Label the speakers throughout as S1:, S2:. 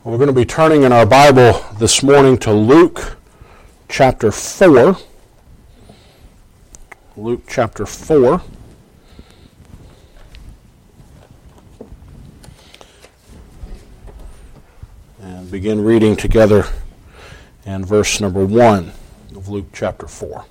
S1: We're going to be turning in our Bible this morning to Luke chapter 4. Luke chapter 4. And begin reading together in verse number 1 of Luke chapter 4.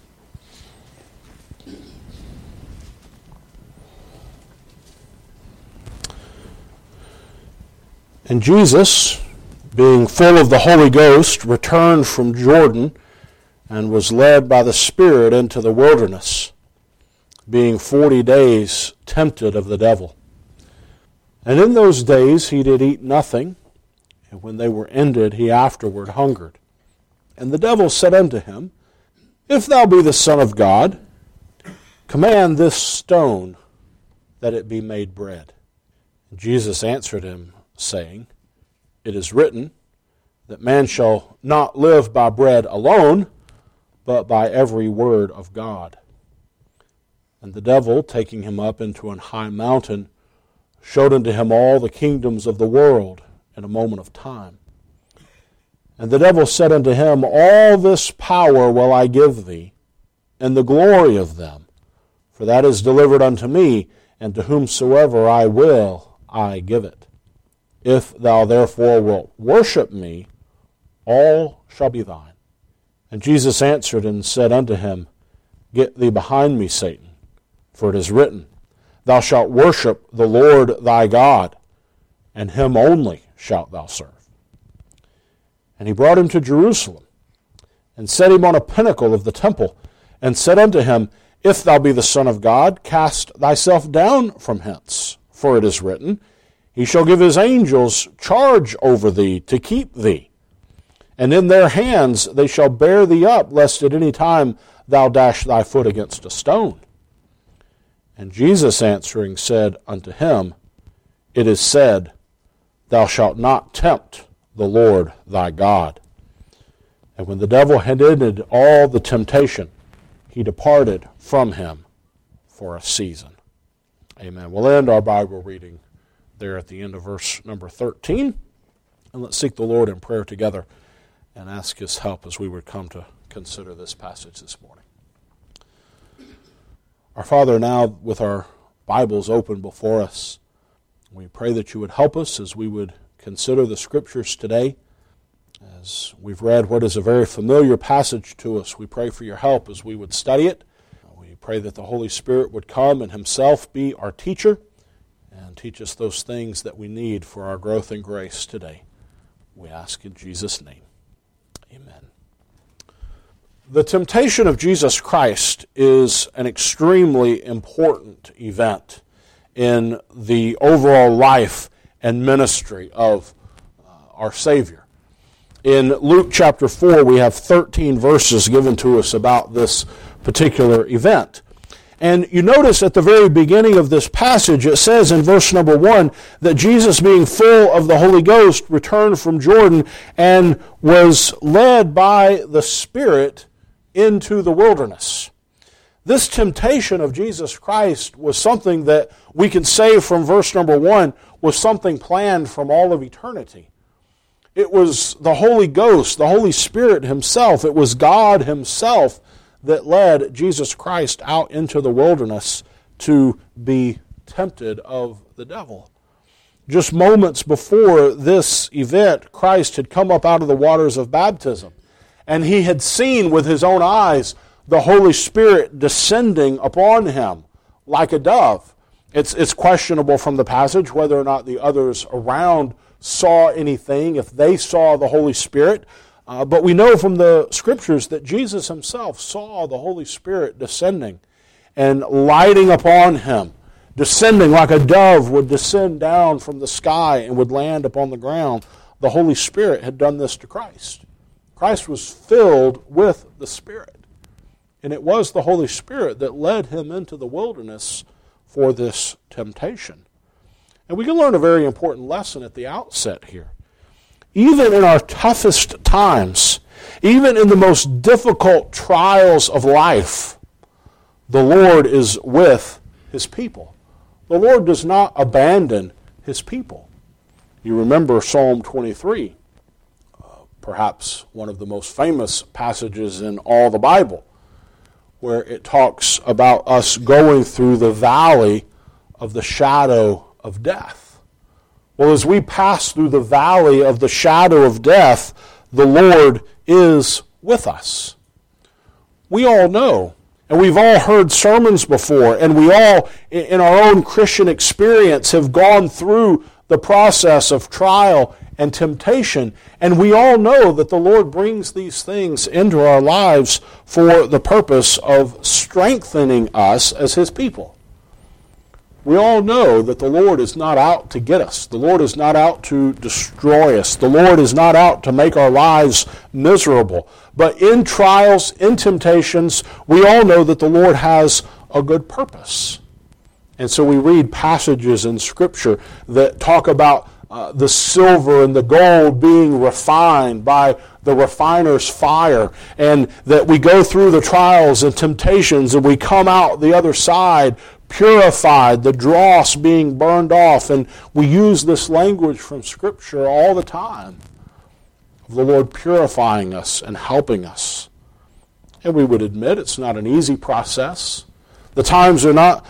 S1: And Jesus, being full of the Holy Ghost, returned from Jordan and was led by the Spirit into the wilderness, being 40 days tempted of the devil. And in those days he did eat nothing, and when they were ended, he afterward hungered. And the devil said unto him, If thou be the Son of God, command this stone that it be made bread. And Jesus answered him, saying, It is written that man shall not live by bread alone, but by every word of God. And the devil, taking him up into an high mountain, showed unto him all the kingdoms of the world in a moment of time. And the devil said unto him, All this power will I give thee, and the glory of them, for that is delivered unto me, and to whomsoever I will I give it. If thou therefore wilt worship me, all shall be thine. And Jesus answered and said unto him, Get thee behind me, Satan, for it is written, Thou shalt worship the Lord thy God, and him only shalt thou serve. And he brought him to Jerusalem, and set him on a pinnacle of the temple, and said unto him, If thou be the Son of God, cast thyself down from hence, for it is written, He shall give his angels charge over thee to keep thee. And in their hands they shall bear thee up, lest at any time thou dash thy foot against a stone. And Jesus answering said unto him, It is said, Thou shalt not tempt the Lord thy God. And when the devil had ended all the temptation, he departed from him for a season. Amen. We'll end our Bible reading there at the end of verse number 13. And let's seek the Lord in prayer together and ask His help as we would come to consider this passage this morning. Our Father, now with our Bibles open before us, we pray that You would help us as we would consider the Scriptures today. As we've read what is a very familiar passage to us, we pray for Your help as we would study it. We pray that the Holy Spirit would come and Himself be our teacher and teach us those things that we need for our growth in grace today. We ask in Jesus' name. Amen. The temptation of Jesus Christ is an extremely important event in the overall life and ministry of our Savior. In Luke chapter 4, we have 13 verses given to us about this particular event. And you notice at the very beginning of this passage, it says in verse number 1 that Jesus, being full of the Holy Ghost, returned from Jordan and was led by the Spirit into the wilderness. This temptation of Jesus Christ was something that we can say from verse number 1 was something planned from all of eternity. It was the Holy Ghost, the Holy Spirit Himself. It was God Himself that led Jesus Christ out into the wilderness to be tempted of the devil. Just moments before this event, Christ had come up out of the waters of baptism, and He had seen with His own eyes the Holy Spirit descending upon Him like a dove. It's questionable from the passage whether or not the others around saw anything, if they saw the Holy Spirit. But we know from the Scriptures that Jesus Himself saw the Holy Spirit descending and lighting upon Him, descending like a dove would descend down from the sky and would land upon the ground. The Holy Spirit had done this to Christ. Christ was filled with the Spirit. And it was the Holy Spirit that led Him into the wilderness for this temptation. And we can learn a very important lesson at the outset here. Even in our toughest times, even in the most difficult trials of life, the Lord is with His people. The Lord does not abandon His people. You remember Psalm 23, perhaps one of the most famous passages in all the Bible, where it talks about us going through the valley of the shadow of death. Well, as we pass through the valley of the shadow of death, the Lord is with us. We all know, and we've all heard sermons before, and we all, in our own Christian experience, have gone through the process of trial and temptation, and we all know that the Lord brings these things into our lives for the purpose of strengthening us as His people. We all know that the Lord is not out to get us. The Lord is not out to destroy us. The Lord is not out to make our lives miserable. But in trials, in temptations, we all know that the Lord has a good purpose. And so we read passages in Scripture that talk about the silver and the gold being refined by the refiner's fire, and that we go through the trials and temptations and we come out the other side purified, the dross being burned off. And we use this language from Scripture all the time of the Lord purifying us and helping us. And we would admit it's not an easy process. The times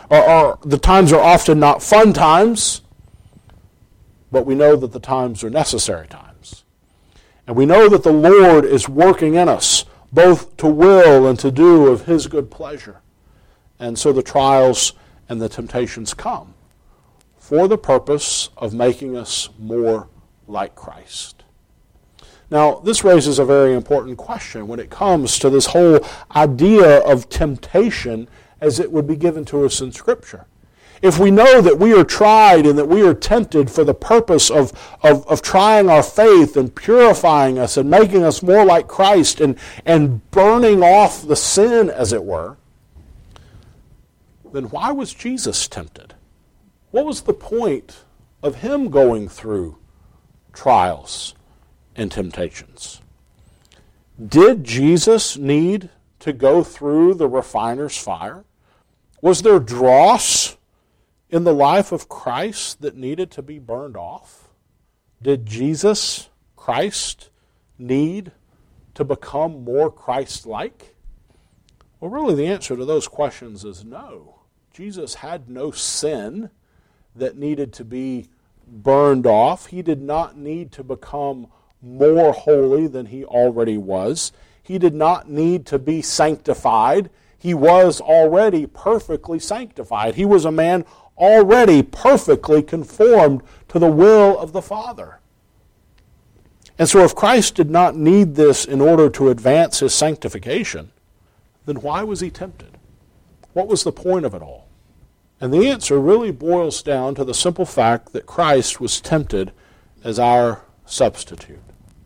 S1: are often not fun times, but we know that the times are necessary times. And we know that the Lord is working in us, both to will and to do of His good pleasure. And so the trials and the temptations come for the purpose of making us more like Christ. Now, this raises a very important question when it comes to this whole idea of temptation as it would be given to us in Scripture. If we know that we are tried and that we are tempted for the purpose of trying our faith and purifying us and making us more like Christ and burning off the sin, as it were, then why was Jesus tempted? What was the point of Him going through trials and temptations? Did Jesus need to go through the refiner's fire? Was there dross in the life of Christ that needed to be burned off? Did Jesus Christ need to become more Christ-like? Well, really the answer to those questions is no. Jesus had no sin that needed to be burned off. He did not need to become more holy than He already was. He did not need to be sanctified. He was already perfectly sanctified. He was a man already perfectly conformed to the will of the Father. And so if Christ did not need this in order to advance His sanctification, then why was He tempted? What was the point of it all? And the answer really boils down to the simple fact that Christ was tempted as our substitute.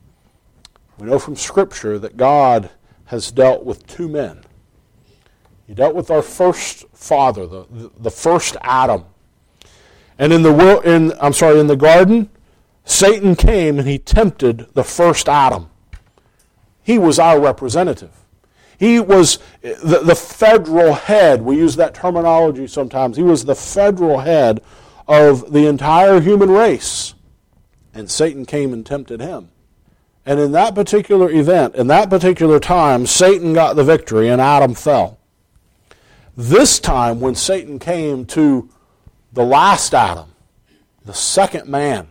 S1: We know from Scripture that God has dealt with two men. He dealt with our first father, the first Adam. And in the garden, Satan came and he tempted the first Adam. He was our representative. He was the federal head. We use that terminology sometimes. He was the federal head of the entire human race. And Satan came and tempted him. And in that particular event, in that particular time, Satan got the victory and Adam fell. This time, when Satan came to the last Adam, the second man,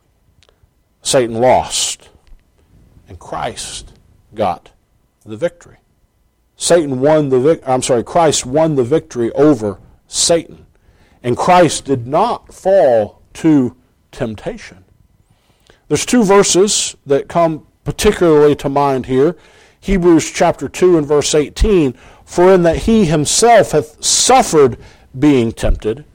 S1: Satan lost. And Christ got the victory. Christ won the victory over Satan. And Christ did not fall to temptation. There's two verses that come particularly to mind here. Hebrews chapter 2 and verse 18, for in that He Himself hath suffered being tempted,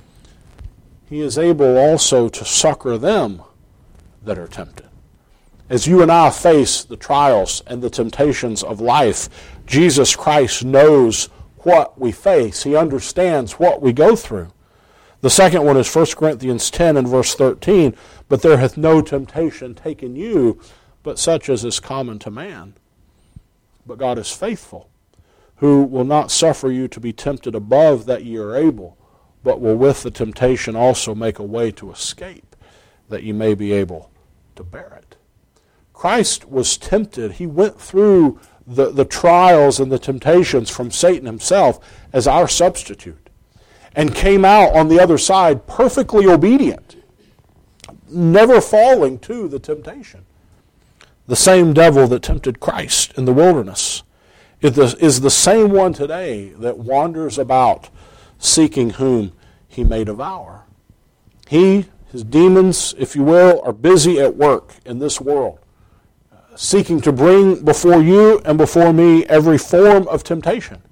S1: He is able also to succor them that are tempted. As you and I face the trials and the temptations of life, Jesus Christ knows what we face. He understands what we go through. The second one is 1 Corinthians 10 and verse 13, but there hath no temptation taken you, but such as is common to man. But God is faithful, who will not suffer you to be tempted above that ye are able, but will with the temptation also make a way to escape, that ye may be able to bear it. Christ was tempted. He went through the trials and the temptations from Satan himself as our substitute and came out on the other side perfectly obedient, never falling to the temptation. The same devil that tempted Christ in the wilderness is the same one today that wanders about seeking whom he may devour. His demons, if you will, are busy at work in this world, seeking to bring before you and before me every form of temptation.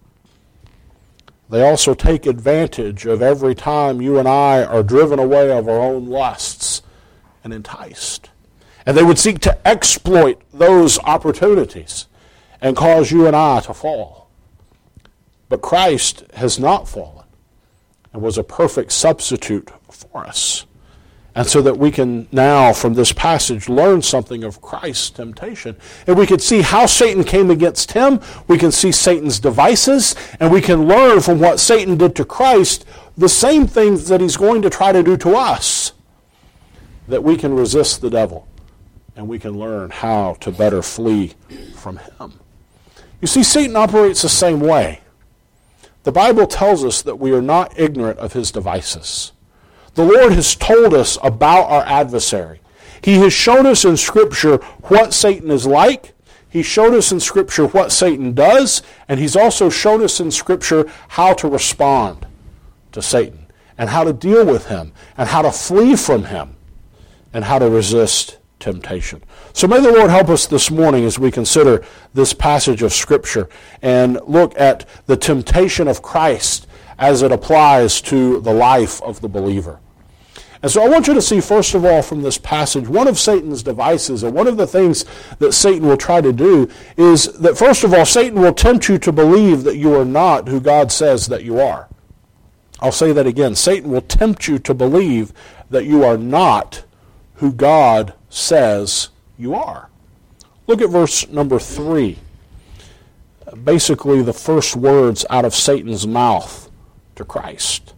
S1: They also take advantage of every time you and I are driven away of our own lusts and enticed. And they would seek to exploit those opportunities and cause you and I to fall. But Christ has not fallen and was a perfect substitute for us. And so that we can now, from this passage, learn something of Christ's temptation. And we can see how Satan came against him. We can see Satan's devices. And we can learn from what Satan did to Christ the same things that he's going to try to do to us. That we can resist the devil. And we can learn how to better flee from him. You see, Satan operates the same way. The Bible tells us that we are not ignorant of his devices. The Lord has told us about our adversary. He has shown us in Scripture what Satan is like. He showed us in Scripture what Satan does, and he's also shown us in Scripture how to respond to Satan, and how to deal with him, and how to flee from him, and how to resist temptation. So may the Lord help us this morning as we consider this passage of Scripture and look at the temptation of Christ as it applies to the life of the believer. And so I want you to see, first of all, from this passage, one of Satan's devices, and one of the things that Satan will try to do is that, first of all, Satan will tempt you to believe that you are not who God says that you are. I'll say that again. Satan will tempt you to believe that you are not who God says you are. Look at verse number 3. Basically, the first words out of Satan's mouth to Christ.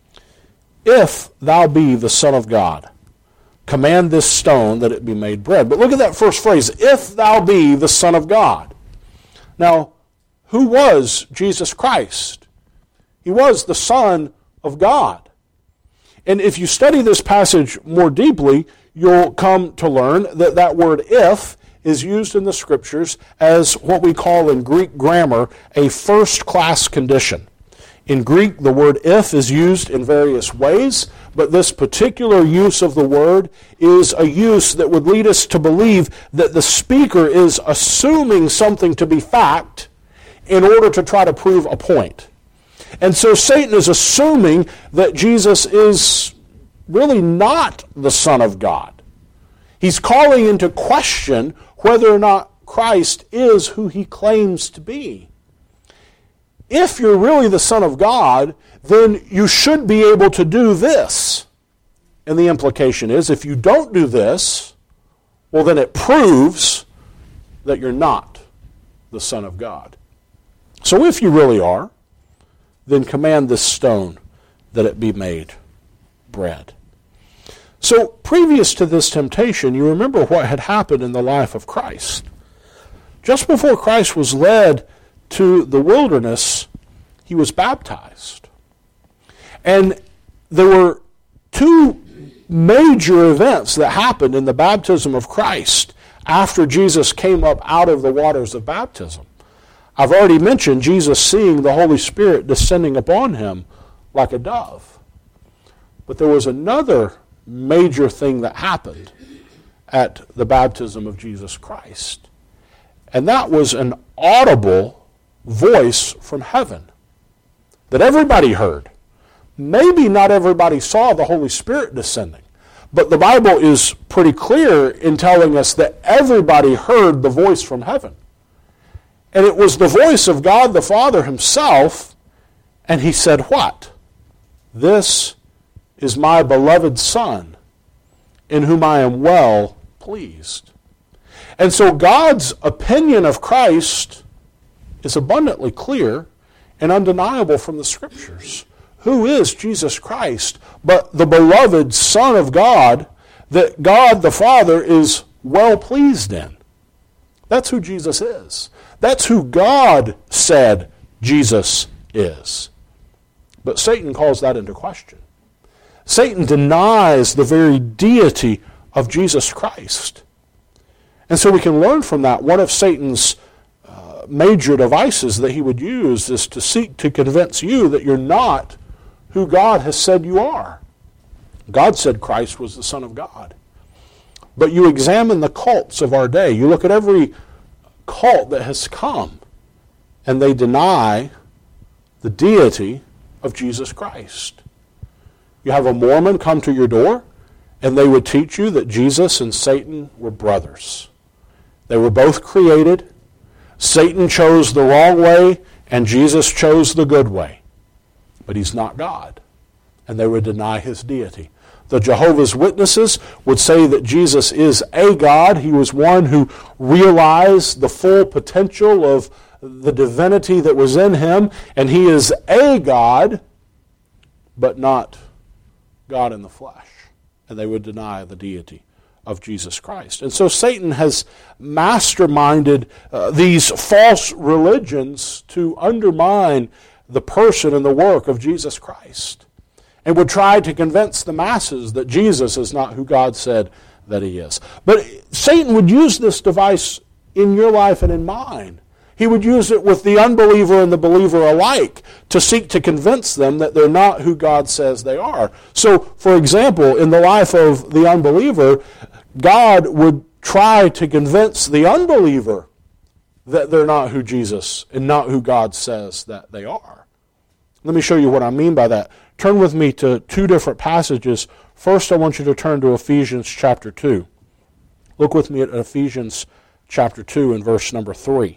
S1: If thou be the Son of God, command this stone that it be made bread. But look at that first phrase, if thou be the Son of God. Now, who was Jesus Christ? He was the Son of God. And if you study this passage more deeply, you'll come to learn that that word if is used in the Scriptures as what we call in Greek grammar a first-class condition. In Greek, the word if is used in various ways, but this particular use of the word is a use that would lead us to believe that the speaker is assuming something to be fact in order to try to prove a point. And so Satan is assuming that Jesus is really not the Son of God. He's calling into question whether or not Christ is who he claims to be. If you're really the Son of God, then you should be able to do this. And the implication is, if you don't do this, well, then it proves that you're not the Son of God. So if you really are, then command this stone that it be made bread. So previous to this temptation, you remember what had happened in the life of Christ. Just before Christ was led to the wilderness, he was baptized. And there were two major events that happened in the baptism of Christ after Jesus came up out of the waters of baptism. I've already mentioned Jesus seeing the Holy Spirit descending upon him like a dove. But there was another major thing that happened at the baptism of Jesus Christ. And that was an audible voice from heaven that everybody heard. Maybe not everybody saw the Holy Spirit descending, but the Bible is pretty clear in telling us that everybody heard the voice from heaven. And it was the voice of God the Father himself, and he said what? This is my beloved Son, in whom I am well pleased. And so God's opinion of Christ is abundantly clear and undeniable from the Scriptures. Who is Jesus Christ but the beloved Son of God that God the Father is well pleased in. That's who Jesus is. That's who God said Jesus is. But Satan calls that into question. Satan denies the very deity of Jesus Christ. And so we can learn from that one of Satan's major devices that he would use is to seek to convince you that you're not who God has said you are. God said Christ was the Son of God. But you examine the cults of our day. You look at every cult that has come, and they deny the deity of Jesus Christ. You have a Mormon come to your door, and they would teach you that Jesus and Satan were brothers. They were both created. Satan chose the wrong way, and Jesus chose the good way. But he's not God, and they would deny his deity. The Jehovah's Witnesses would say that Jesus is a God. He was one who realized the full potential of the divinity that was in him, and he is a God, but not God in the flesh. And they would deny the deity of Jesus Christ. And so Satan has masterminded these false religions to undermine the person and the work of Jesus Christ, and would try to convince the masses that Jesus is not who God said that he is. But Satan would use this device in your life and in mine. He would use it with the unbeliever and the believer alike to seek to convince them that they're not who God says they are. So, for example, in the life of the unbeliever, God would try to convince the unbeliever that they're not who Jesus and not who God says that they are. Let me show you what I mean by that. Turn with me to two different passages. First, I want you to turn to Ephesians chapter 2. Look with me at Ephesians chapter 2 and verse number 3.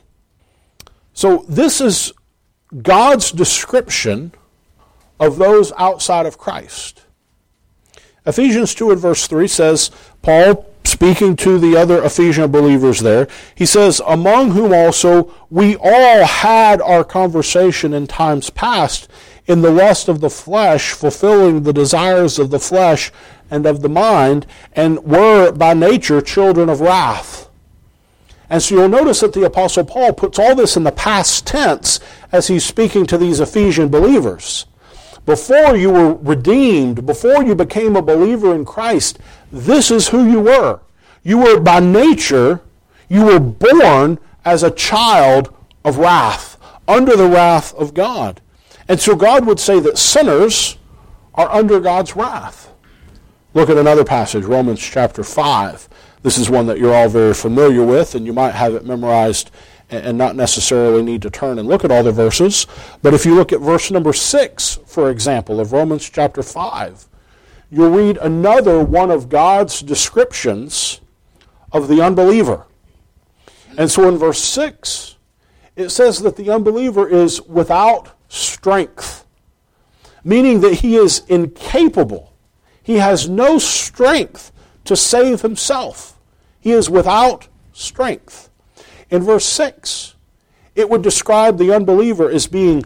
S1: So this is God's description of those outside of Christ. Ephesians 2 and verse 3 says, Paul, speaking to the other Ephesian believers there, he says, among whom also we all had our conversation in times past in the lust of the flesh, fulfilling the desires of the flesh and of the mind, and were by nature children of wrath. And so you'll notice that the Apostle Paul puts all this in the past tense as he's speaking to these Ephesian believers. Before you were redeemed, before you became a believer in Christ, this is who you were. You were by nature, you were born as a child of wrath, under the wrath of God. And so God would say that sinners are under God's wrath. Look at another passage, Romans chapter 5. This is one that you're all very familiar with, and you might have it memorized and not necessarily need to turn and look at all the verses. But if you look at verse number 6, for example, of Romans chapter 5, you'll read another one of God's descriptions of the unbeliever. And so in verse 6, it says that the unbeliever is without strength, meaning that he is incapable. He has no strength to save himself. He is without strength. In verse 6, it would describe the unbeliever as being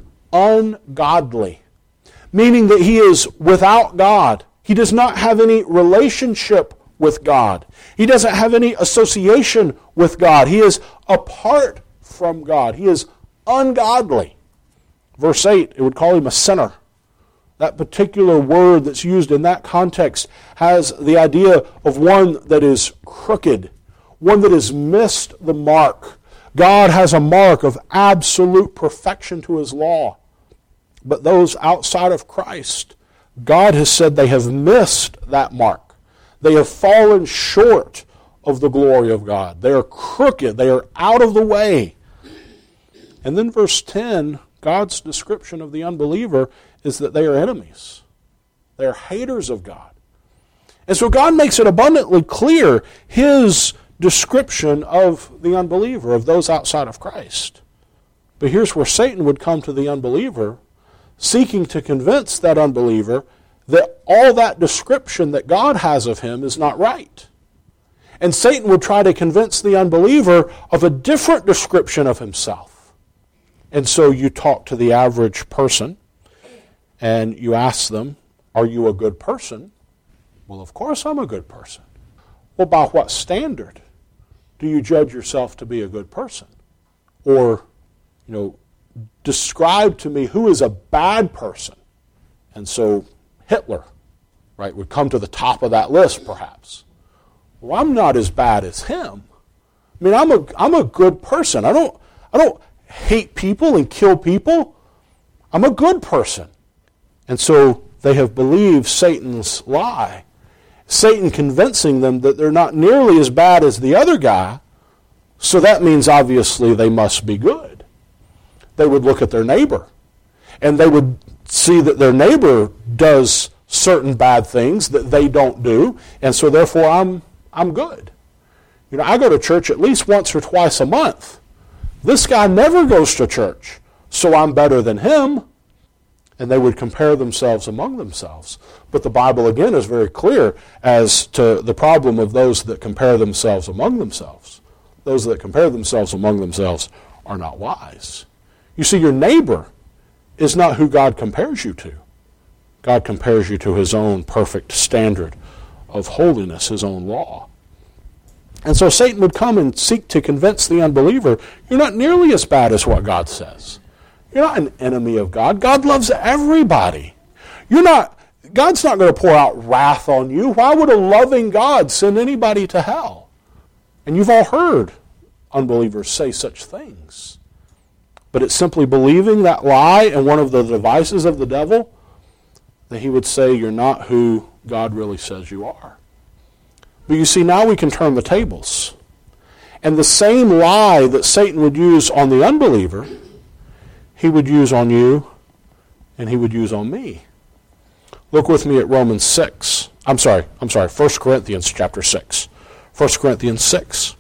S1: ungodly, meaning that he is without God. He does not have any relationship with God. He doesn't have any association with God. He is apart from God. He is ungodly. Verse 8, it would call him a sinner. That particular word that's used in that context has the idea of one that is crooked, one that has missed the mark. God has a mark of absolute perfection to his law. But those outside of Christ, God has said they have missed that mark. They have fallen short of the glory of God. They are crooked. They are out of the way. And then verse 10, God's description of the unbeliever is that they are enemies. They are haters of God. And so God makes it abundantly clear his description of the unbeliever, of those outside of Christ. But here's where Satan would come to the unbeliever, seeking to convince that unbeliever that all that description that God has of him is not right. And Satan would try to convince the unbeliever of a different description of himself. And so you talk to the average person and you ask them, are you a good person? Well, of course I'm a good person. Well, by what standard do you judge yourself to be a good person? Or, describe to me who is a bad person. And so Hitler, right, would come to the top of that list, perhaps. Well, I'm not as bad as him. I mean, I'm a good person. I don't hate people and kill people. I'm a good person. And so they have believed Satan's lie. Satan convincing them that they're not nearly as bad as the other guy, so that means obviously they must be good. They would look at their neighbor, and they would see that their neighbor does certain bad things that they don't do, and so therefore I'm good. I go to church at least once or twice a month. This guy never goes to church, so I'm better than him. And they would compare themselves among themselves. But the Bible, again, is very clear as to the problem of those that compare themselves among themselves. Those that compare themselves among themselves are not wise. You see, your neighbor is not who God compares you to. God compares you to his own perfect standard of holiness, his own law. And so Satan would come and seek to convince the unbeliever, you're not nearly as bad as what God says. You're not an enemy of God. God loves everybody. God's not going to pour out wrath on you. Why would a loving God send anybody to hell? And you've all heard unbelievers say such things. But it's simply believing that lie and one of the devices of the devil that he would say you're not who God really says you are. But you see, now we can turn the tables. And the same lie that Satan would use on the unbeliever, he would use on you, and he would use on me. Look with me at Romans 6. I'm sorry, 1 Corinthians chapter 6. 1 Corinthians 6.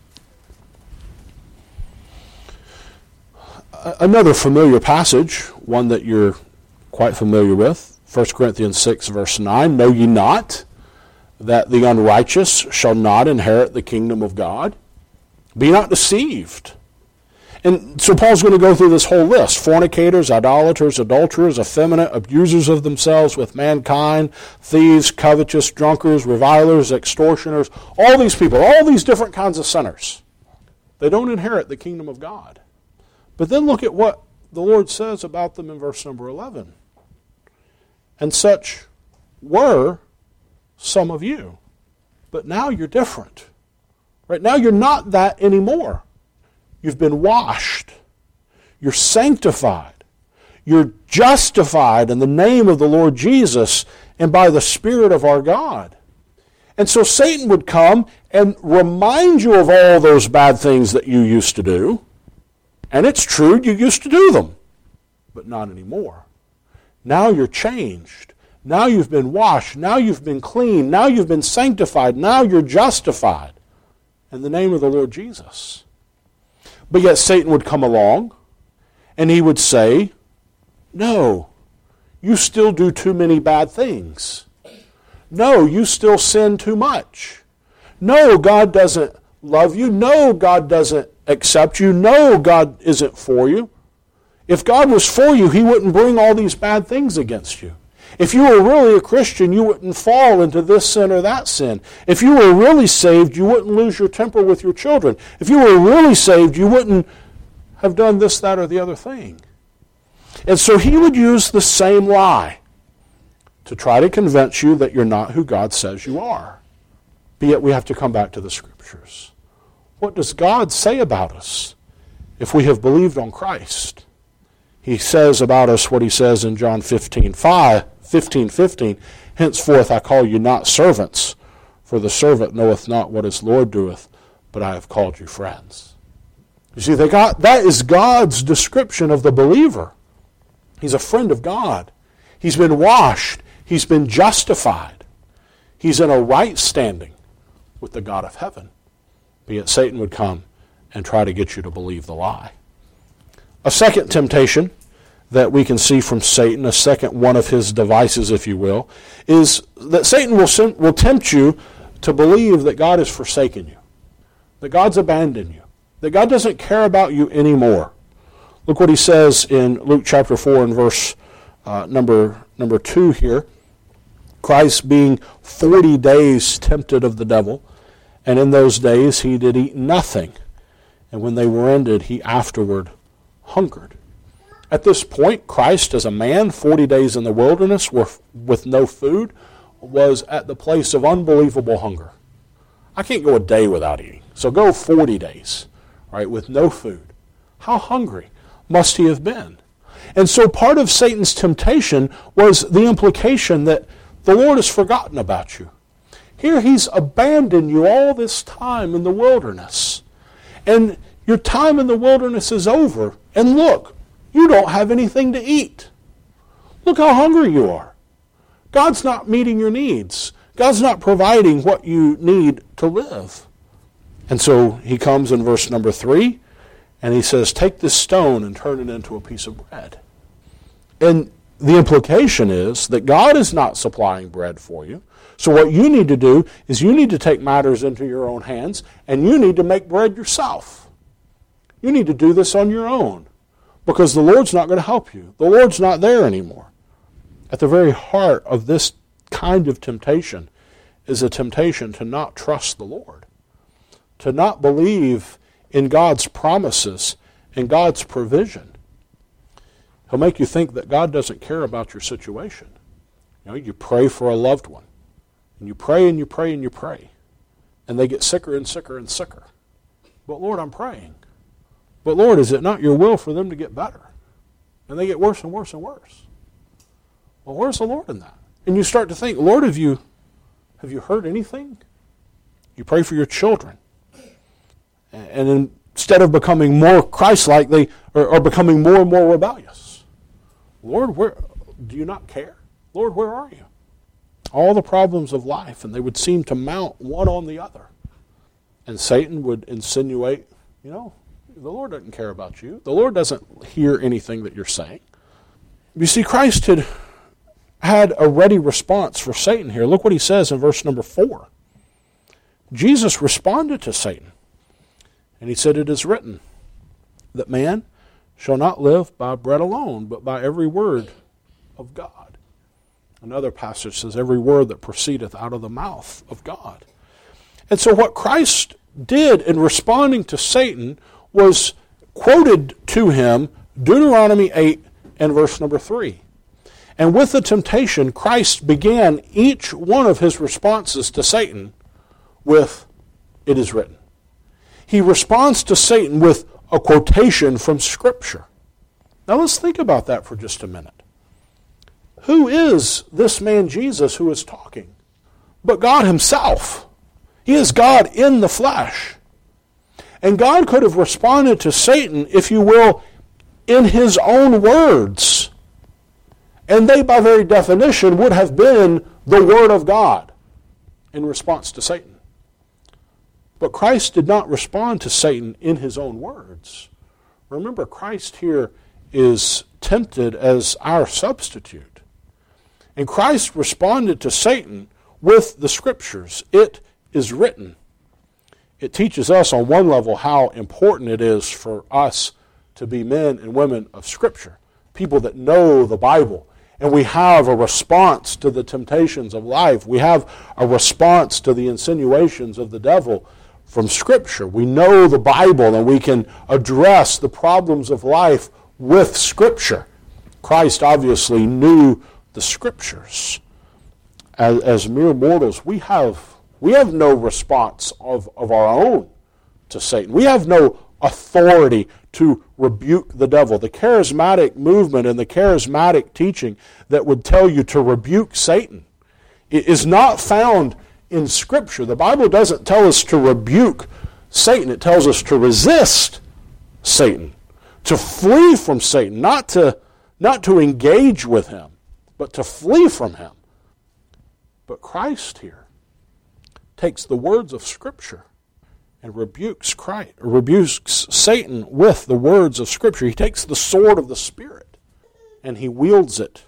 S1: Another familiar passage, one that you're quite familiar with. 1 Corinthians 6, verse 9. Know ye not that the unrighteous shall not inherit the kingdom of God? Be not deceived. And so Paul's going to go through this whole list. Fornicators, idolaters, adulterers, effeminate, abusers of themselves with mankind, thieves, covetous, drunkards, revilers, extortioners, all these people, all these different kinds of sinners. They don't inherit the kingdom of God. But then look at what the Lord says about them in verse number 11. And such were some of you. But now you're different. Right now you're not that anymore. You've been washed. You're sanctified. You're justified in the name of the Lord Jesus and by the Spirit of our God. And so Satan would come and remind you of all those bad things that you used to do. And it's true, you used to do them, but not anymore. Now you're changed. Now you've been washed. Now you've been clean. Now you've been sanctified. Now you're justified in the name of the Lord Jesus. But yet Satan would come along and he would say, no, you still do too many bad things. No, you still sin too much. No, God doesn't love you. No, God doesn't accept you. No, God isn't for you. If God was for you, he wouldn't bring all these bad things against you. If you were really a Christian, you wouldn't fall into this sin or that sin. If you were really saved, you wouldn't lose your temper with your children. If you were really saved, you wouldn't have done this, that, or the other thing. And so he would use the same lie to try to convince you that you're not who God says you are. But yet we have to come back to the Scriptures. What does God say about us if we have believed on Christ? He says about us what he says in John 15:15. Henceforth I call you not servants, for the servant knoweth not what his Lord doeth, but I have called you friends. You see, that is God's description of the believer. He's a friend of God. He's been washed. He's been justified. He's in a right standing with the God of heaven. But yet Satan would come and try to get you to believe the lie. A second temptation that we can see from Satan, a second one of his devices, if you will, is that Satan will tempt you to believe that God has forsaken you, that God's abandoned you, that God doesn't care about you anymore. Look what he says in Luke chapter 4 and verse number 2 here. Christ being 40 days tempted of the devil, And in those days he did eat nothing, and when they were ended, he afterward hungered. At this point, Christ, as a man, 40 days in the wilderness with no food, was at the place of unbelievable hunger. I can't go a day without eating, so go 40 days, right, with no food. How hungry must he have been? And so part of Satan's temptation was the implication that the Lord has forgotten about you. Here he's abandoned you all this time in the wilderness. And your time in the wilderness is over. And look, you don't have anything to eat. Look how hungry you are. God's not meeting your needs. God's not providing what you need to live. And so he comes in verse number 3, and he says, take this stone and turn it into a piece of bread. And the implication is that God is not supplying bread for you. So what you need to do is you need to take matters into your own hands, and you need to make bread yourself. You need to do this on your own, because the Lord's not going to help you. The Lord's not there anymore. At the very heart of this kind of temptation is a temptation to not trust the Lord, to not believe in God's promises and God's provision. He'll make you think that God doesn't care about your situation. You know, you pray for a loved one, and you pray and you pray and you pray, and they get sicker and sicker and sicker. But Lord, I'm praying. But Lord, is it not your will for them to get better? And they get worse and worse and worse. Well, where's the Lord in that? And you start to think, Lord, have you heard anything? You pray for your children. And instead of becoming more Christ-like, they are becoming more and more rebellious. Lord, where do you not care? Lord, where are you? All the problems of life, and they would seem to mount one on the other. And Satan would insinuate, the Lord doesn't care about you. The Lord doesn't hear anything that you're saying. You see, Christ had a ready response for Satan here. Look what he says in verse number 4. Jesus responded to Satan, and he said, it is written that man shall not live by bread alone, but by every word of God. Another passage says, every word that proceedeth out of the mouth of God. And so what Christ did in responding to Satan was quoted to him Deuteronomy 8 and verse number 3. And with the temptation, Christ began each one of his responses to Satan with, it is written. He responds to Satan with a quotation from Scripture. Now let's think about that for just a minute. Who is this man Jesus who is talking? But God himself. He is God in the flesh. And God could have responded to Satan, if you will, in his own words. And they, by very definition, would have been the Word of God in response to Satan. But Christ did not respond to Satan in his own words. Remember, Christ here is tempted as our substitute. And Christ responded to Satan with the Scriptures. It is written. It teaches us on one level how important it is for us to be men and women of Scripture, people that know the Bible. And we have a response to the temptations of life. We have a response to the insinuations of the devil from Scripture. We know the Bible, and we can address the problems of life with Scripture. Christ obviously knew the Scriptures. As mere mortals, we have no response of our own to Satan. We have no authority to rebuke the devil. The charismatic movement and the charismatic teaching that would tell you to rebuke Satan is not found in Scripture. The Bible doesn't tell us to rebuke Satan. It tells us to resist Satan, to flee from Satan, not to engage with him, but to flee from him. But Christ here takes the words of Scripture and rebukes Satan with the words of Scripture. He takes the sword of the Spirit and he wields it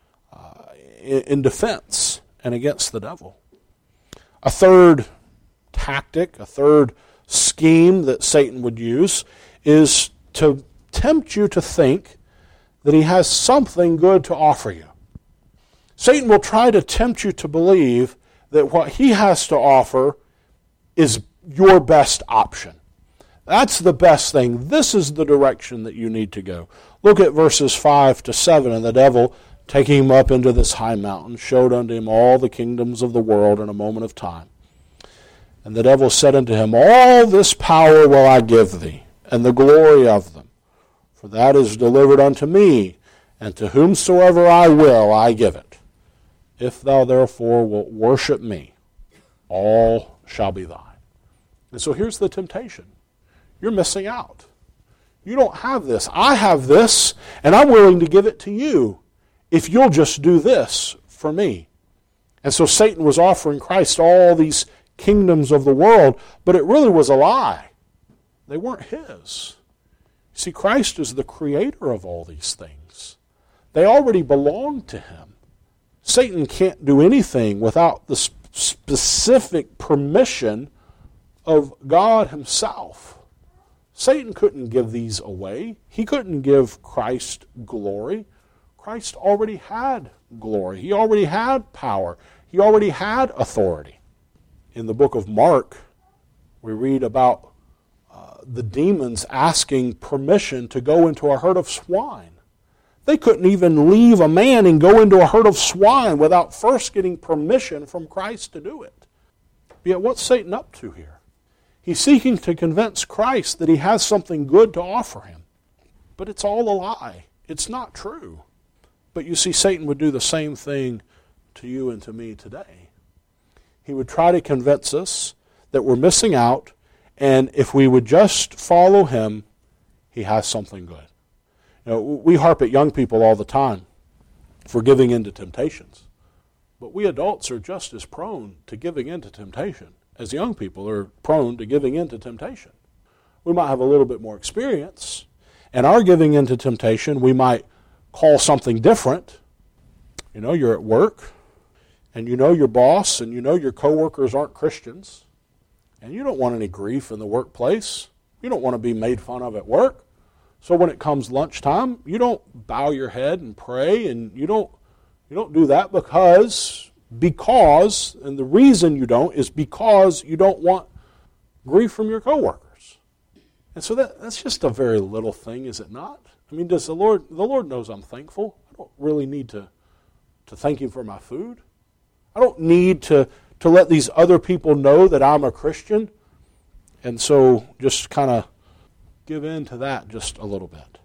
S1: in defense and against the devil. A third tactic, a third scheme that Satan would use is to tempt you to think that he has something good to offer you. Satan will try to tempt you to believe that what he has to offer is your best option. That's the best thing. This is the direction that you need to go. Look at verses 5 to 7. And the devil, taking him up into this high mountain, showed unto him all the kingdoms of the world in a moment of time. And the devil said unto him, All this power will I give thee, and the glory of them. For that is delivered unto me, and to whomsoever I will I give it. If thou therefore wilt worship me, all shall be thine. And so here's the temptation. You're missing out. You don't have this. I have this, and I'm willing to give it to you if you'll just do this for me. And so Satan was offering Christ all these kingdoms of the world, but it really was a lie. They weren't his. See, Christ is the creator of all these things. They already belong to him. Satan can't do anything without the specific permission of God himself. Satan couldn't give these away. He couldn't give Christ glory. Christ already had glory. He already had power. He already had authority. In the book of Mark, we read about the demons asking permission to go into a herd of swine. They couldn't even leave a man and go into a herd of swine without first getting permission from Christ to do it. Yet what's Satan up to here? He's seeking to convince Christ that he has something good to offer him. But it's all a lie. It's not true. But you see, Satan would do the same thing to you and to me today. He would try to convince us that we're missing out, and if we would just follow him, he has something good. You know, we harp at young people all the time for giving in to temptations. But we adults are just as prone to giving in to temptation as young people are prone to giving in to temptation. We might have a little bit more experience, and our giving in to temptation we might call something different. You know, you're at work, and you know your boss, and you know your coworkers aren't Christians, and you don't want any grief in the workplace. You don't want to be made fun of at work. So when it comes lunchtime, you don't bow your head and pray, and you don't do that because, and the reason you don't is because you don't want grief from your coworkers. And so that's just a very little thing, is it not? I mean, does the Lord knows I'm thankful. I don't really need to thank him for my food. I don't need to let these other people know that I'm a Christian. And so just kind of give in to that just a little bit.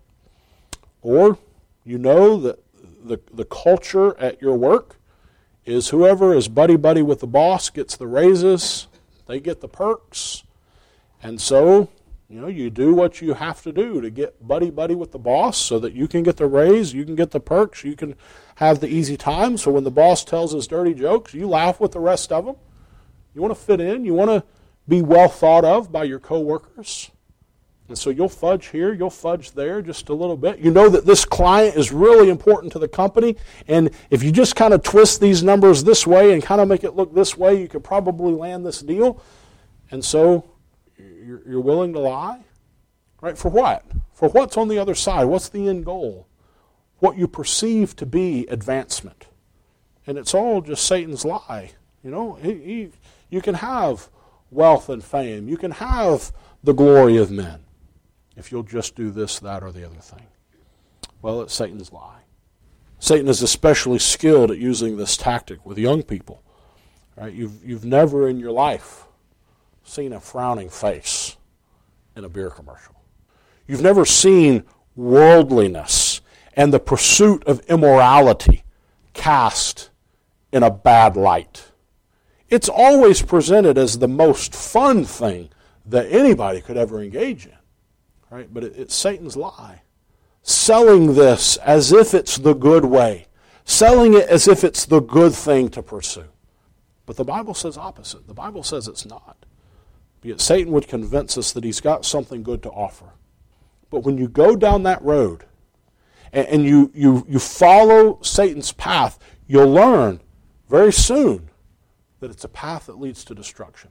S1: Or you know that the culture at your work is whoever is buddy-buddy with the boss gets the raises, they get the perks. And so, you know, you do what you have to do to get buddy-buddy with the boss so that you can get the raise, you can get the perks, you can have the easy time. So when the boss tells his dirty jokes, you laugh with the rest of them. You want to fit in. You want to be well thought of by your coworkers. And so you'll fudge here, you'll fudge there just a little bit. You know that this client is really important to the company, and if you just kind of twist these numbers this way and kind of make it look this way, you could probably land this deal. And so you're willing to lie? Right? For what? For what's on the other side? What's the end goal? What you perceive to be advancement. And it's all just Satan's lie. You know, you can have wealth and fame. You can have the glory of men if you'll just do this, that, or the other thing. Well, it's Satan's lie. Satan is especially skilled at using this tactic with young people. Right? You've never in your life seen a frowning face in a beer commercial. You've never seen worldliness and the pursuit of immorality cast in a bad light. It's always presented as the most fun thing that anybody could ever engage in. Right? But it's Satan's lie. Selling this as if it's the good way. Selling it as if it's the good thing to pursue. But the Bible says opposite. The Bible says it's not. Yet Satan would convince us that he's got something good to offer. But when you go down that road and you follow Satan's path, you'll learn very soon that it's a path that leads to destruction.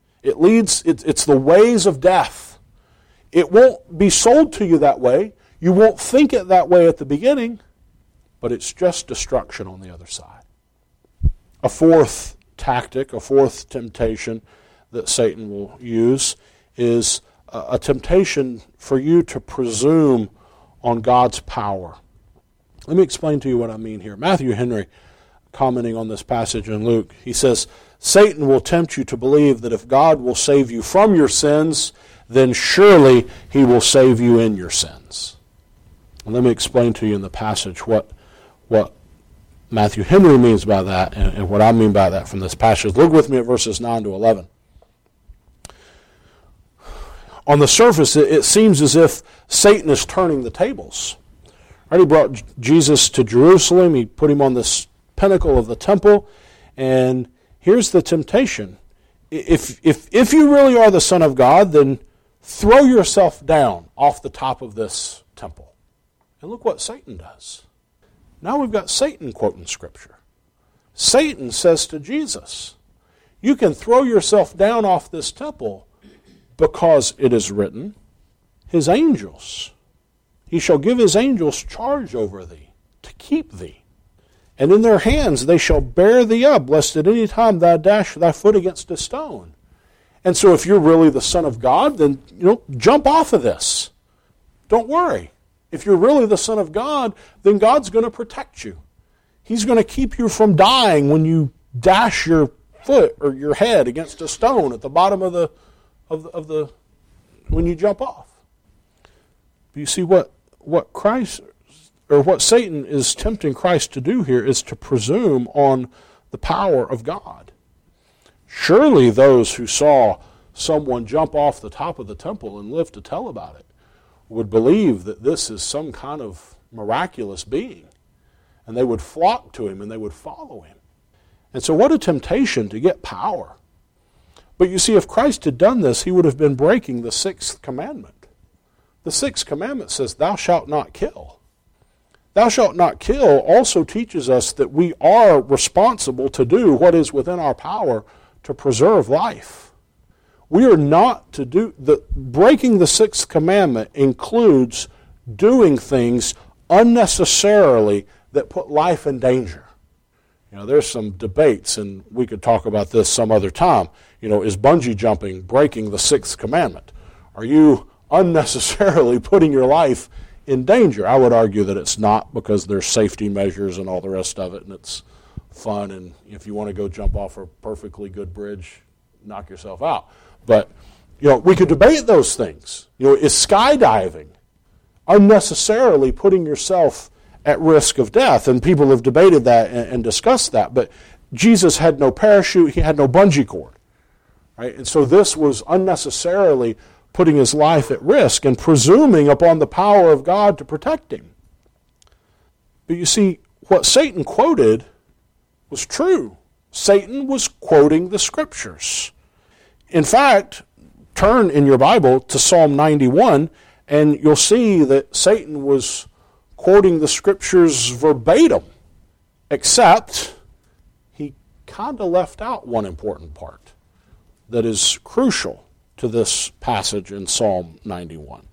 S1: It's the ways of death. It won't be sold to you that way. You won't think it that way at the beginning, but it's just destruction on the other side. A fourth tactic, a fourth temptation that Satan will use is a temptation for you to presume on God's power. Let me explain to you what I mean here. Matthew Henry, commenting on this passage in Luke, he says, Satan will tempt you to believe that if God will save you from your sins, then surely he will save you in your sins. And let me explain to you in the passage what Matthew Henry means by that and what I mean by that from this passage. Look with me at verses 9 to 11. On the surface, it seems as if Satan is turning the tables. Right? He brought Jesus to Jerusalem. He put him on this pinnacle of the temple. And here's the temptation. If you really are the Son of God, then throw yourself down off the top of this temple. And look what Satan does. Now we've got Satan quoting Scripture. Satan says to Jesus, you can throw yourself down off this temple because it is written, his angels, he shall give his angels charge over thee, to keep thee. And in their hands they shall bear thee up, lest at any time thou dash thy foot against a stone. And so if you're really the Son of God, then jump off of this. Don't worry. If you're really the Son of God, then God's going to protect you. He's going to keep you from dying when you dash your foot or your head against a stone at the bottom of the when you jump off. But you see what Christ or what Satan is tempting Christ to do here is to presume on the power of God. Surely those who saw someone jump off the top of the temple and live to tell about it would believe that this is some kind of miraculous being, and they would flock to him and they would follow him. And so what a temptation to get power. But you see, if Christ had done this, he would have been breaking the sixth commandment. The sixth commandment says, thou shalt not kill. Thou shalt not kill also teaches us that we are responsible to do what is within our power to preserve life. We are not to do, breaking the sixth commandment includes doing things unnecessarily that put life in danger. There's some debates, and we could talk about this some other time. Is bungee jumping breaking the sixth commandment? Are you unnecessarily putting your life in danger? I would argue that it's not, because there's safety measures and all the rest of it, and it's fun, and if you want to go jump off a perfectly good bridge, knock yourself out. But, we could debate those things. Is skydiving unnecessarily putting yourself at risk of death? And people have debated that and discussed that. But Jesus had no parachute, he had no bungee cord. Right? And so this was unnecessarily putting his life at risk and presuming upon the power of God to protect him. But you see, what Satan quoted was true. Satan was quoting the Scriptures. In fact, turn in your Bible to Psalm 91, and you'll see that Satan was quoting the Scriptures verbatim, except he kind of left out one important part that is crucial to this passage in Psalm 91.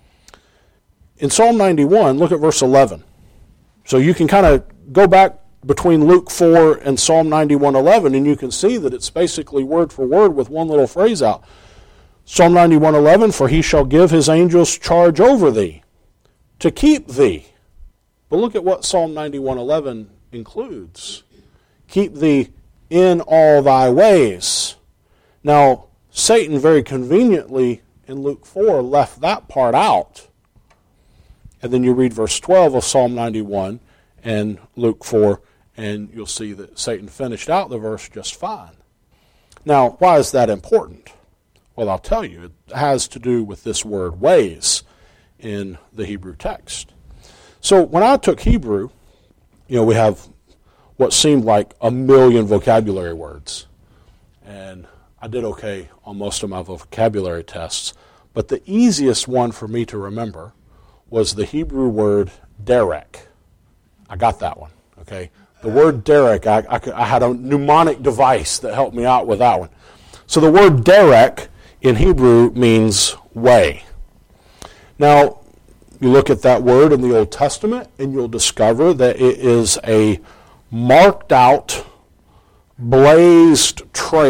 S1: In Psalm 91, look at verse 11. So you can kind of go back between Luke 4 and Psalm 91:11, and you can see that it's basically word for word with one little phrase out. Psalm 91:11, for he shall give his angels charge over thee, to keep thee. But look at what Psalm 91:11 includes. Keep thee in all thy ways. Now, Satan very conveniently in Luke 4 left that part out. And then you read verse 12 of Psalm 91 and Luke 4, and you'll see that Satan finished out the verse just fine. Now, why is that important? Well, I'll tell you. It has to do with this word ways in the Hebrew text. So when I took Hebrew, we have what seemed like 1 million vocabulary words. And I did okay on most of my vocabulary tests. But the easiest one for me to remember was the Hebrew word derek. I got that one, okay? The word derek, I had a mnemonic device that helped me out with that one. So the word derek in Hebrew means way. Now, you look at that word in the Old Testament, and you'll discover that it is a marked out, blazed trail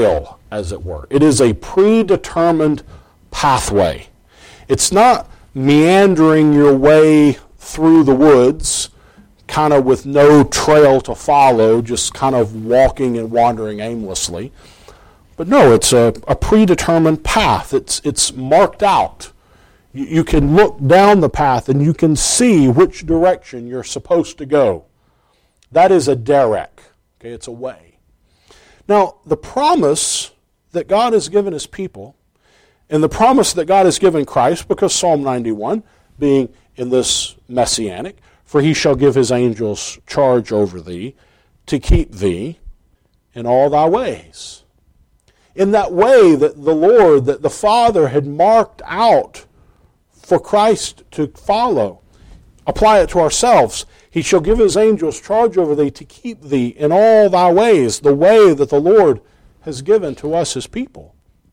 S1: as it were. It is a predetermined pathway. It's not meandering your way through the woods, kind of with no trail to follow, just kind of walking and wandering aimlessly. But no, it's a predetermined path. It's marked out. You can look down the path and you can see which direction you're supposed to go. That is a derek. Okay, it's a way. Now, the promise that God has given his people, and the promise that God has given Christ, because Psalm 91, being in this messianic, for he shall give his angels charge over thee, to keep thee in all thy ways. In that way that the Lord, that the Father had marked out for Christ to follow, apply it to ourselves. He shall give his angels charge over thee to keep thee in all thy ways, the way that the Lord has given to us his people.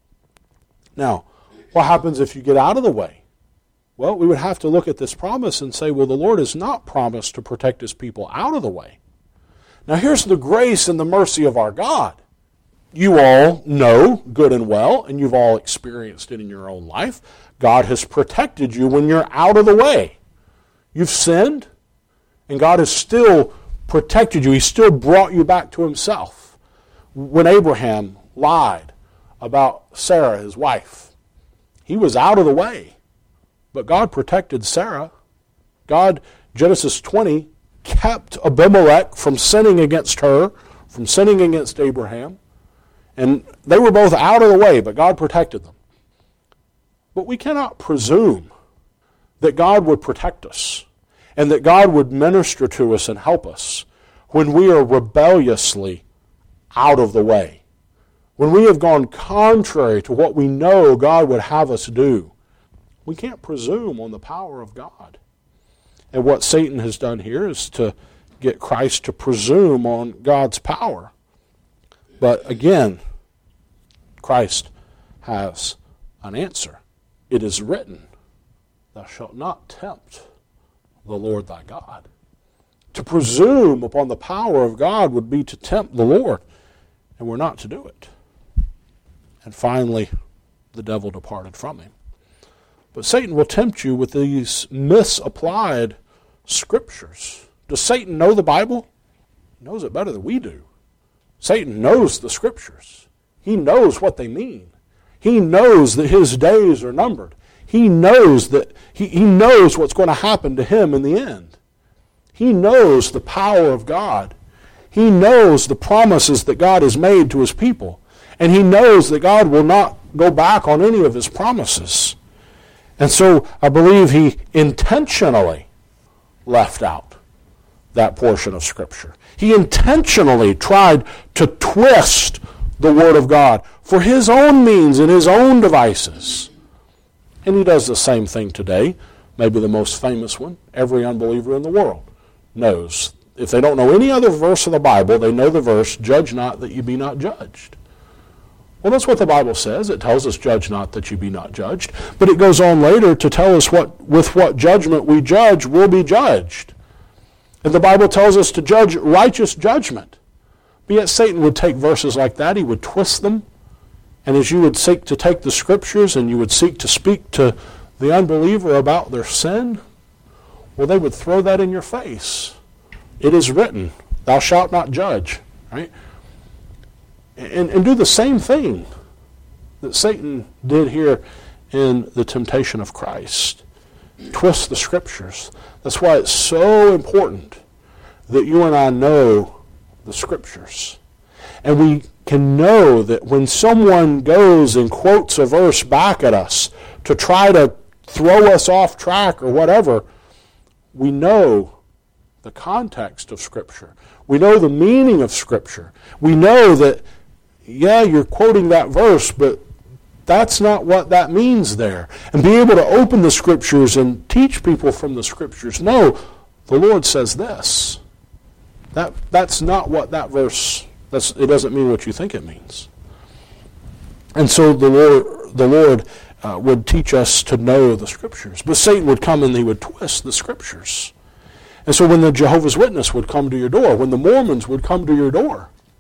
S1: Now, what happens if you get out of the way? Well, we would have to look at this promise and say, well, the Lord has not promised to protect his people out of the way. Now, here's the grace and the mercy of our God. You all know good and well, and you've all experienced it in your own life. God has protected you when you're out of the way. You've sinned, and God has still protected you. He still brought you back to himself. When Abraham lied about Sarah, his wife, he was out of the way. But God protected Sarah. God, Genesis 20, kept Abimelech from sinning against her, from sinning against Abraham. And they were both out of the way, but God protected them. But we cannot presume that God would protect us and that God would minister to us and help us when we are rebelliously out of the way, when we have gone contrary to what we know God would have us do. We can't presume on the power of God. And what Satan has done here is to get Christ to presume on God's power. But again, Christ has an answer. It is written, thou shalt not tempt the Lord thy God. To presume upon the power of God would be to tempt the Lord, and we're not to do it. And finally, the devil departed from him. But Satan will tempt you with these misapplied scriptures. Does Satan know the Bible? He knows it better than we do. Satan knows the scriptures. He knows what they mean. He knows that his days are numbered. He knows that he knows what's going to happen to him in the end. He knows the power of God. He knows the promises that God has made to his people. And he knows that God will not go back on any of his promises. And so I believe he intentionally left out that portion of Scripture. He intentionally tried to twist the Word of God for his own means and his own devices. And he does the same thing today. Maybe the most famous one, every unbeliever in the world knows. If they don't know any other verse of the Bible, they know the verse, judge not that you be not judged. Well, that's what the Bible says. It tells us, judge not that you be not judged. But it goes on later to tell us with what judgment we judge, we'll be judged. And the Bible tells us to judge righteous judgment. But yet Satan would take verses like that, he would twist them, and as you would seek to take the Scriptures and you would seek to speak to the unbeliever about their sin, well, they would throw that in your face. It is written, thou shalt not judge, right? And do the same thing that Satan did here in the temptation of Christ. Twist the Scriptures. That's why it's so important that you and I know the Scriptures. And we can know that when someone goes and quotes a verse back at us to try to throw us off track or whatever, we know the context of Scripture. We know the meaning of Scripture. We know that, yeah, you're quoting that verse, but that's not what that means there. And be able to open the Scriptures and teach people from the Scriptures. No, the Lord says this. That's not what that verse, it doesn't mean what you think it means. And so the Lord would teach us to know the Scriptures. But Satan would come and he would twist the Scriptures. And so when the Jehovah's Witness would come to your door, when the Mormons would come to your door,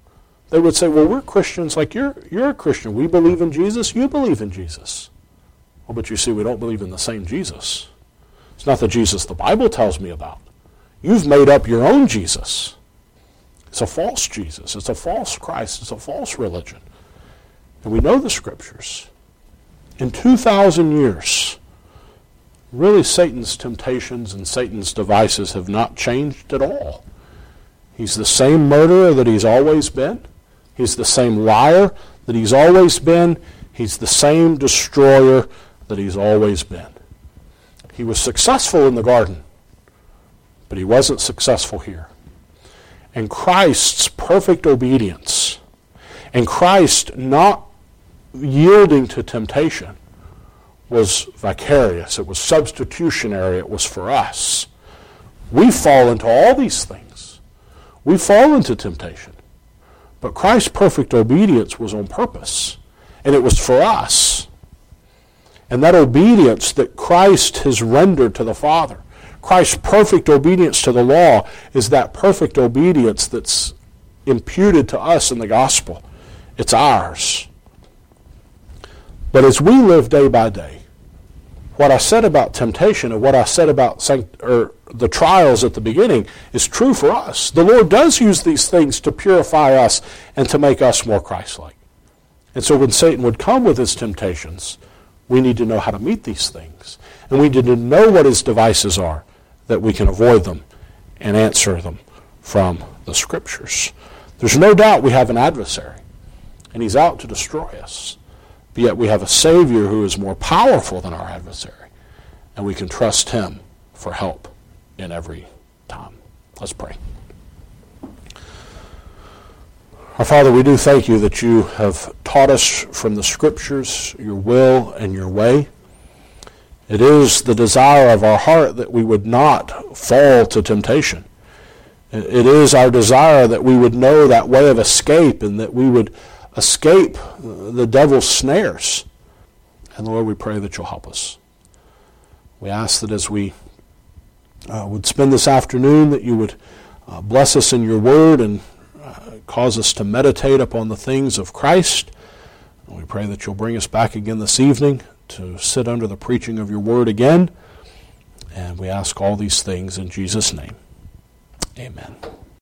S1: They would say, well, we're Christians like you're a Christian. We believe in Jesus, you believe in Jesus. Well, but you see, we don't believe in the same Jesus. It's not the Jesus the Bible tells me about. You've made up your own Jesus. It's a false Jesus. It's a false Christ. It's a false religion. And we know the Scriptures. In 2,000 years, really Satan's temptations and Satan's devices have not changed at all. He's the same murderer that he's always been. He's the same liar that he's always been. He's the same destroyer that he's always been. He was successful in the garden, but he wasn't successful here. And Christ's perfect obedience and Christ not yielding to temptation was vicarious. It was substitutionary. It was for us. We fall into all these things. We fall into temptation. But Christ's perfect obedience was on purpose, and it was for us. And that obedience that Christ has rendered to the Father, Christ's perfect obedience to the law, is that perfect obedience that's imputed to us in the gospel. It's ours. But as we live day by day, what I said about temptation and what I said about the trials at the beginning is true for us. The Lord does use these things to purify us and to make us more Christ-like. And so when Satan would come with his temptations, we need to know how to meet these things. And we need to know what his devices are, that we can avoid them and answer them from the Scriptures. There's no doubt we have an adversary, and he's out to destroy us. But yet we have a Savior who is more powerful than our adversary, and we can trust him for help in every time. Let's pray. Our Father, we do thank you that you have taught us from the Scriptures your will and your way. It is the desire of our heart that we would not fall to temptation. It is our desire that we would know that way of escape and that we would escape the devil's snares. And Lord, we pray that you'll help us. We ask that as we would spend this afternoon, that you would bless us in your word and cause us to meditate upon the things of Christ. And we pray that you'll bring us back again this evening to sit under the preaching of your word again. And we ask all these things in Jesus' name. Amen.